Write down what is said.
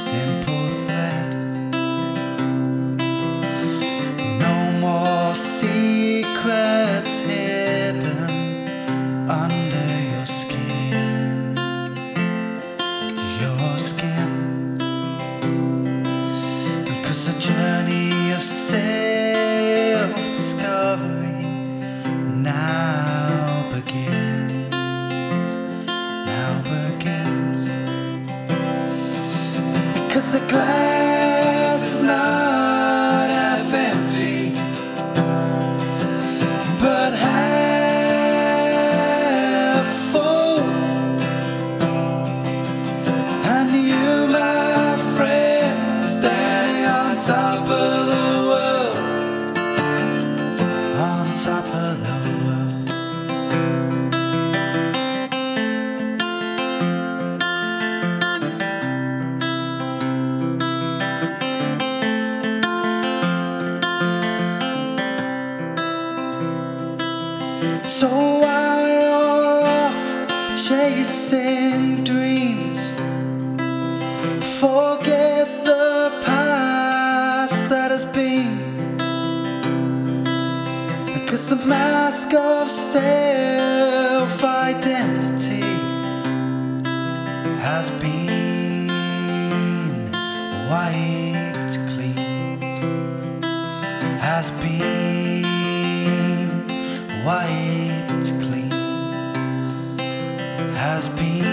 simple thread. No more secrets hidden under your skin. Your skin. 'Cause the journey of self-discovery now begins. Now begins. 'Cause the glass is not half empty, but half full. And you, my friend, standing on top of the world, on top of the world. So while you're off chasing dreams, forget the past that has been. Because the mask of self-identity has been wiped clean. Has been wiped clean. Has been